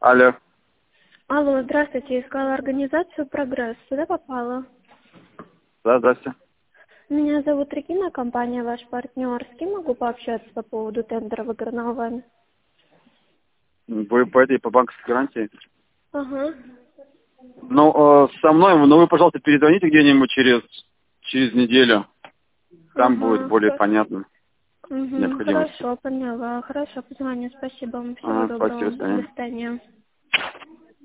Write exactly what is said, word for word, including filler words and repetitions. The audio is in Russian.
Алло. Алло, здравствуйте. Искала организацию «Прогресс». Сюда попала. Да, здрасте. Меня зовут Регина, компания «Ваш партнер». С кем могу пообщаться по поводу тендера, выигранного вами? Вы по этой, по банковской гарантии? Ага. Ну, э, со мной, ну вы, пожалуйста, перезвоните где-нибудь через, через неделю. Там будет Ага. более Хо- понятно Угу. необходимости. Хорошо, поняла. Хорошо, позвоню. Спасибо вам. Всего Ага, спасибо, доброго. до До свидания. свидания.